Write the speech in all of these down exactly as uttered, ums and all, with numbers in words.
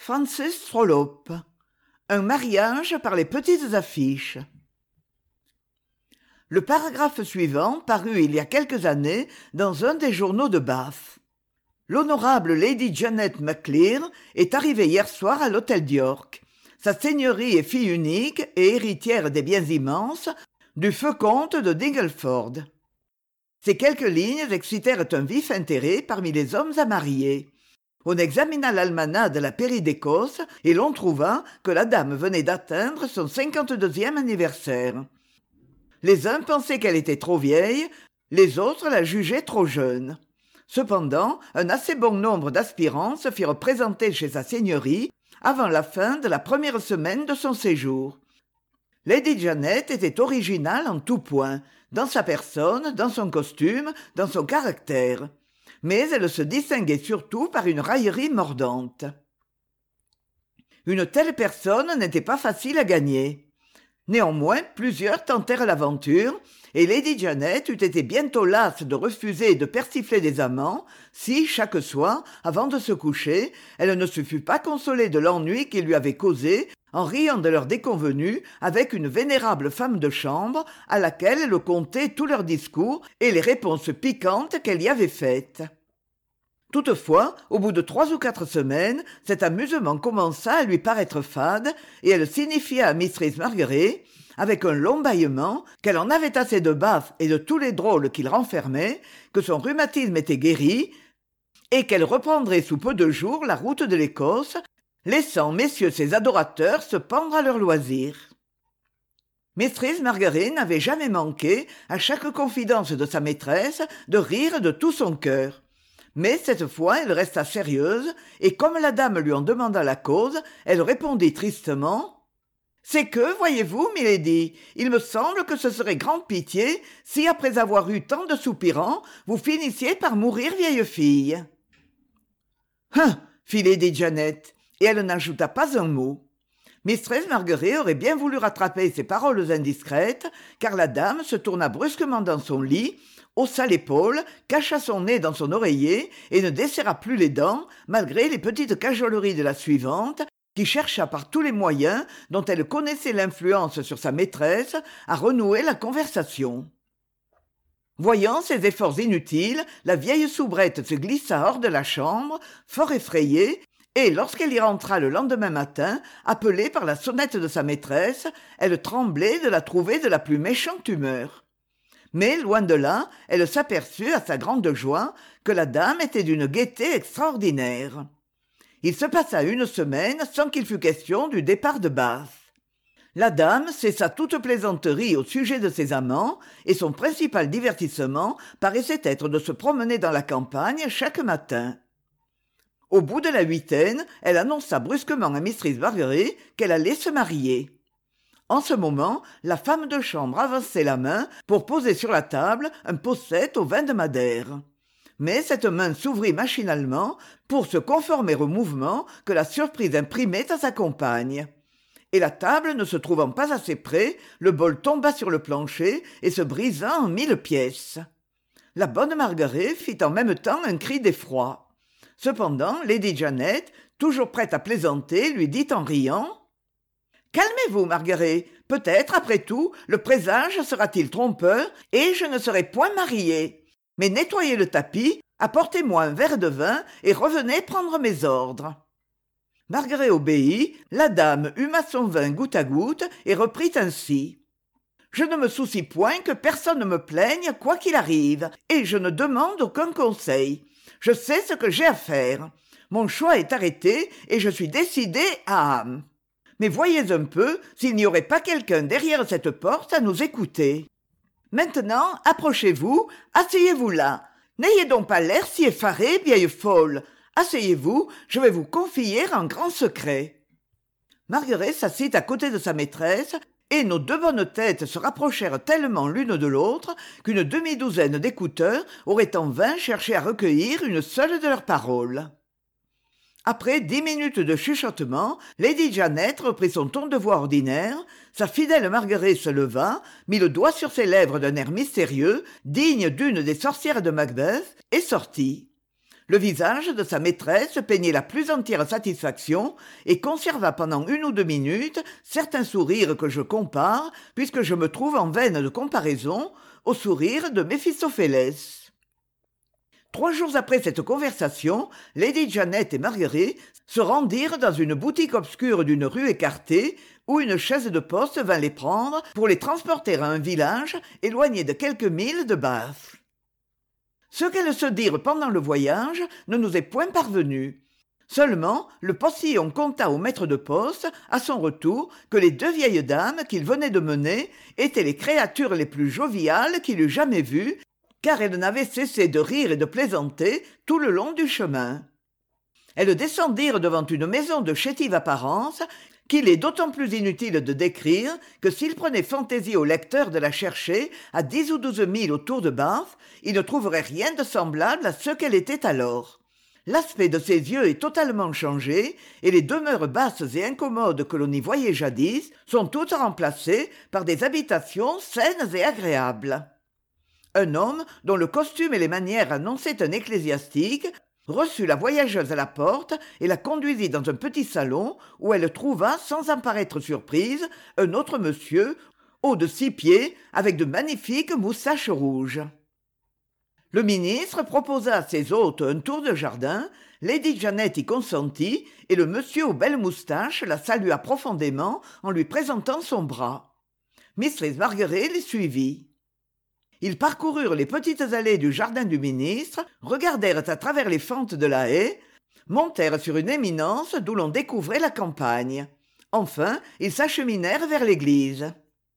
Francis Trollope. Un mariage par les petites affiches. Le paragraphe suivant parut il y a quelques années dans un des journaux de Bath. L'honorable Lady Janet Maclear est arrivée hier soir à l'hôtel d'York. Sa seigneurie est fille unique et héritière des biens immenses du feu comte de Dingleford. Ces quelques lignes excitèrent un vif intérêt parmi les hommes à marier. On examina l'almanach de la pairie d'Écosse et l'on trouva que la dame venait d'atteindre son cinquante-deuxième anniversaire. Les uns pensaient qu'elle était trop vieille, les autres la jugeaient trop jeune. Cependant, un assez bon nombre d'aspirants se firent présenter chez sa seigneurie avant la fin de la première semaine de son séjour. Lady Janet était originale en tout point, dans sa personne, dans son costume, dans son caractère. Mais elle se distinguait surtout par une raillerie mordante. Une telle personne n'était pas facile à gagner. Néanmoins, plusieurs tentèrent l'aventure, et Lady Janet eût été bientôt lasse de refuser et de persifler des amants, si, chaque soir, avant de se coucher, elle ne se fût pas consolée de l'ennui qu'ils lui avaient causé en riant de leurs déconvenues avec une vénérable femme de chambre à laquelle elle contait tous leurs discours et les réponses piquantes qu'elle y avait faites. Toutefois, au bout de trois ou quatre semaines, cet amusement commença à lui paraître fade, et elle signifia à mistress Margaret, avec un long bâillement, qu'elle en avait assez de Bath et de tous les drôles qu'il renfermait, que son rhumatisme était guéri, et qu'elle reprendrait sous peu de jours la route de l'Écosse, laissant messieurs ses adorateurs se pendre à leur loisir. Mistress Margaret n'avait jamais manqué, à chaque confidence de sa maîtresse, de rire de tout son cœur. Mais cette fois elle resta sérieuse, et comme la dame lui en demanda la cause, elle répondit tristement « C'est que, voyez-vous, milady, il me semble que ce serait grande pitié si, après avoir eu tant de soupirants, vous finissiez par mourir vieille fille. »« Hein !» fit Lady Janet, et elle n'ajouta pas un mot. Mistress Margaret aurait bien voulu rattraper ces paroles indiscrètes, car la dame se tourna brusquement dans son lit, haussa l'épaule, cacha son nez dans son oreiller et ne desserra plus les dents, malgré les petites cajoleries de la suivante, qui chercha par tous les moyens, dont elle connaissait l'influence sur sa maîtresse, à renouer la conversation. Voyant ses efforts inutiles, la vieille soubrette se glissa hors de la chambre, fort effrayée, et lorsqu'elle y rentra le lendemain matin, appelée par la sonnette de sa maîtresse, elle tremblait de la trouver de la plus méchante humeur. Mais, loin de là, elle s'aperçut, à sa grande joie, que la dame était d'une gaieté extraordinaire. Il se passa une semaine sans qu'il fût question du départ de Bath. La dame cessa toute plaisanterie au sujet de ses amants, et son principal divertissement paraissait être de se promener dans la campagne chaque matin. Au bout de la huitaine, elle annonça brusquement à mistress Margaret qu'elle allait se marier. En ce moment, la femme de chambre avançait la main pour poser sur la table un posset au vin de Madère. Mais cette main s'ouvrit machinalement pour se conformer au mouvement que la surprise imprimait à sa compagne. Et la table ne se trouvant pas assez près, le bol tomba sur le plancher et se brisa en mille pièces. La bonne Margaret fit en même temps un cri d'effroi. Cependant, Lady Janet, toujours prête à plaisanter, lui dit en riant « Calmez-vous, Margaret. Peut-être, après tout, le présage sera-t-il trompeur et je ne serai point mariée. Mais nettoyez le tapis, apportez-moi un verre de vin et revenez prendre mes ordres. » Margaret obéit, la dame huma son vin goutte à goutte et reprit ainsi. « Je ne me soucie point que personne ne me plaigne quoi qu'il arrive, et je ne demande aucun conseil. Je sais ce que j'ai à faire. Mon choix est arrêté et je suis décidée à... Mais voyez un peu s'il n'y aurait pas quelqu'un derrière cette porte à nous écouter. Maintenant, approchez-vous, asseyez-vous là. N'ayez donc pas l'air si effarée, vieille folle. Asseyez-vous, je vais vous confier un grand secret. » Margaret s'assit à côté de sa maîtresse, et nos deux bonnes têtes se rapprochèrent tellement l'une de l'autre qu'une demi-douzaine d'écouteurs auraient en vain cherché à recueillir une seule de leurs paroles. Après dix minutes de chuchotement, Lady Janet reprit son ton de voix ordinaire, sa fidèle Margaret se leva, mit le doigt sur ses lèvres d'un air mystérieux, digne d'une des sorcières de Macbeth, et sortit. Le visage de sa maîtresse peignait la plus entière satisfaction et conserva pendant une ou deux minutes certains sourires que je compare, puisque je me trouve en veine de comparaison, au sourire de Méphistophélès. Trois jours après cette conversation, Lady Janet et Marguerite se rendirent dans une boutique obscure d'une rue écartée, où une chaise de poste vint les prendre pour les transporter à un village éloigné de quelques milles de Bath. Ce qu'elles se dirent pendant le voyage ne nous est point parvenu. Seulement, le postillon conta au maître de poste, à son retour, que les deux vieilles dames qu'il venait de mener étaient les créatures les plus joviales qu'il eût jamais vues, car elles n'avaient cessé de rire et de plaisanter tout le long du chemin. Elles descendirent devant une maison de chétive apparence, qu'il est d'autant plus inutile de décrire que s'il prenait fantaisie au lecteur de la chercher à dix ou douze milles autour de Bath, il ne trouverait rien de semblable à ce qu'elle était alors. L'aspect de ses yeux est totalement changé, et les demeures basses et incommodes que l'on y voyait jadis sont toutes remplacées par des habitations saines et agréables. Un homme, dont le costume et les manières annonçaient un ecclésiastique, reçut la voyageuse à la porte et la conduisit dans un petit salon où elle trouva, sans en paraître surprise, un autre monsieur, haut de six pieds, avec de magnifiques moustaches rouges. Le ministre proposa à ses hôtes un tour de jardin, Lady Janet y consentit, et le monsieur aux belles moustaches la salua profondément en lui présentant son bras. Mistress Margaret les suivit. Ils parcoururent les petites allées du jardin du ministre, regardèrent à travers les fentes de la haie, montèrent sur une éminence d'où l'on découvrait la campagne. Enfin, ils s'acheminèrent vers l'église.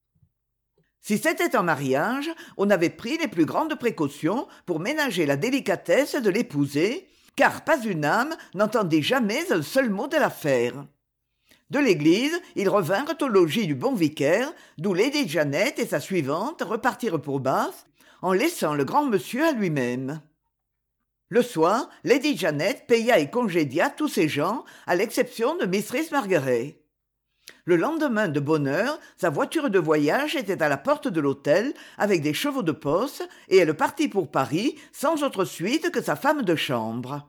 Si c'était un mariage, on avait pris les plus grandes précautions pour ménager la délicatesse de l'épouser, car pas une âme n'entendit jamais un seul mot de l'affaire. De l'église, ils revinrent au logis du bon vicaire, d'où Lady Janet et sa suivante repartirent pour Bath, en laissant le grand monsieur à lui-même. Le soir, Lady Janet paya et congédia tous ses gens, à l'exception de Mistress Margaret. Le lendemain de bonne heure, sa voiture de voyage était à la porte de l'hôtel, avec des chevaux de poste, et elle partit pour Paris, sans autre suite que sa femme de chambre.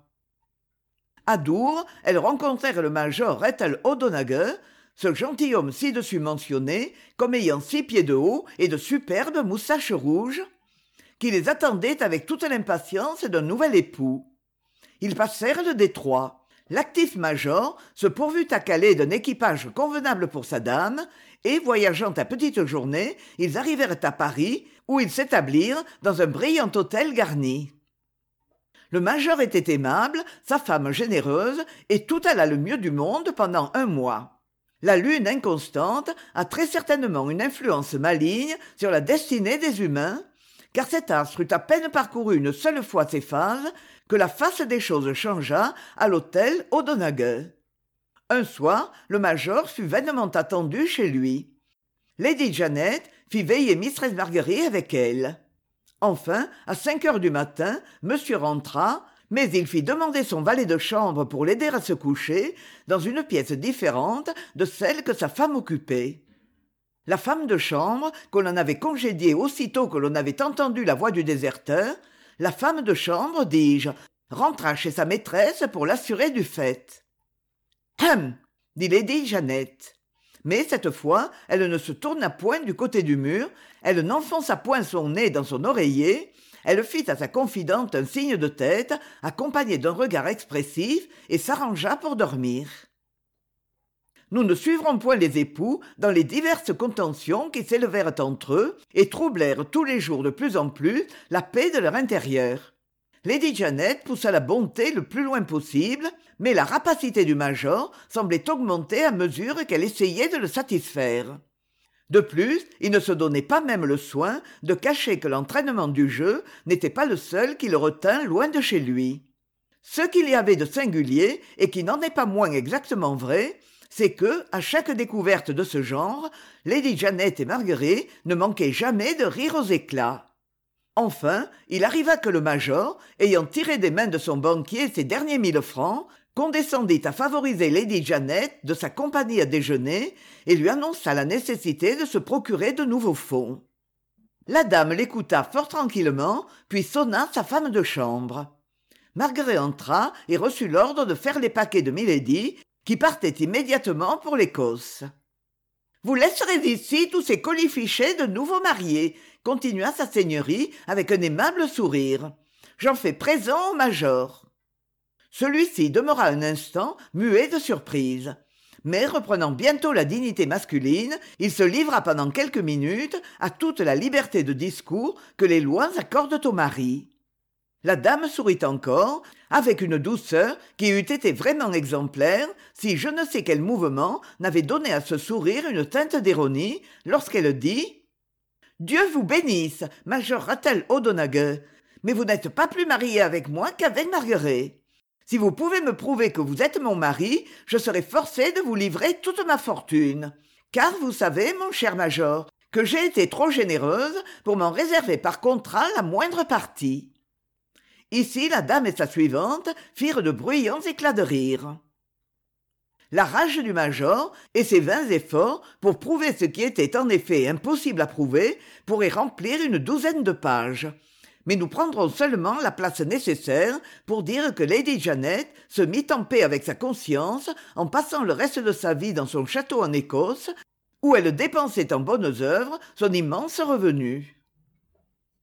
À Dour, elles rencontrèrent le major Ethel O'Donaghue, ce gentilhomme ci-dessus mentionné comme ayant six pieds de haut et de superbes moustaches rouges, qui les attendait avec toute l'impatience d'un nouvel époux. Ils passèrent le détroit. L'actif major se pourvut à Calais d'un équipage convenable pour sa dame, et, voyageant à petite journée, ils arrivèrent à Paris, où ils s'établirent dans un brillant hôtel garni. Le major était aimable, sa femme généreuse, et tout alla le mieux du monde pendant un mois. La lune inconstante a très certainement une influence maligne sur la destinée des humains, car cet astre eut à peine parcouru une seule fois ses phases que la face des choses changea à l'hôtel O'Donaghue. Un soir, le major fut vainement attendu chez lui. Lady Janet fit veiller Mistress Marguerite avec elle. Enfin, à cinq heures du matin, monsieur rentra, mais il fit demander son valet de chambre pour l'aider à se coucher dans une pièce différente de celle que sa femme occupait. La femme de chambre, qu'on en avait congédiée aussitôt que l'on avait entendu la voix du déserteur, la femme de chambre, dis-je, rentra chez sa maîtresse pour l'assurer du fait. « Hum !» dit Lady Janet. Mais cette fois, elle ne se tourna point du côté du mur, elle n'enfonça point son nez dans son oreiller, elle fit à sa confidente un signe de tête, accompagné d'un regard expressif, et s'arrangea pour dormir. Nous ne suivrons point les époux dans les diverses contentions qui s'élevèrent entre eux et troublèrent tous les jours de plus en plus la paix de leur intérieur. Lady Janet poussa la bonté le plus loin possible, mais la rapacité du major semblait augmenter à mesure qu'elle essayait de le satisfaire. De plus, il ne se donnait pas même le soin de cacher que l'entraînement du jeu n'était pas le seul qui le retint loin de chez lui. Ce qu'il y avait de singulier, et qui n'en est pas moins exactement vrai, c'est que, à chaque découverte de ce genre, Lady Janet et Marguerite ne manquaient jamais de rire aux éclats. Enfin, il arriva que le major, ayant tiré des mains de son banquier ses derniers mille francs, condescendit à favoriser Lady Janet de sa compagnie à déjeuner et lui annonça la nécessité de se procurer de nouveaux fonds. La dame l'écouta fort tranquillement, puis sonna sa femme de chambre. Margaret entra et reçut l'ordre de faire les paquets de milady, qui partait immédiatement pour l'Écosse. « Vous laisserez ici tous ces colifichets de nouveaux mariés, continua sa seigneurie avec un aimable sourire. J'en fais présent au major. Celui-ci demeura un instant muet de surprise. Mais reprenant bientôt la dignité masculine, il se livra pendant quelques minutes à toute la liberté de discours que les lois accordent aux maris. La dame sourit encore, avec une douceur qui eût été vraiment exemplaire si je ne sais quel mouvement n'avait donné à ce sourire une teinte d'ironie, lorsqu'elle dit « Dieu vous bénisse, major Rattel O'Donaghue, mais vous n'êtes pas plus marié avec moi qu'avec Margaret. Si vous pouvez me prouver que vous êtes mon mari, je serai forcée de vous livrer toute ma fortune. Car vous savez, mon cher major, que j'ai été trop généreuse pour m'en réserver par contrat la moindre partie. » Ici, la dame et sa suivante firent de bruyants éclats de rire. La rage du major et ses vains efforts pour prouver ce qui était en effet impossible à prouver pourraient remplir une douzaine de pages. Mais nous prendrons seulement la place nécessaire pour dire que Lady Janet se mit en paix avec sa conscience en passant le reste de sa vie dans son château en Écosse, où elle dépensait en bonnes œuvres son immense revenu.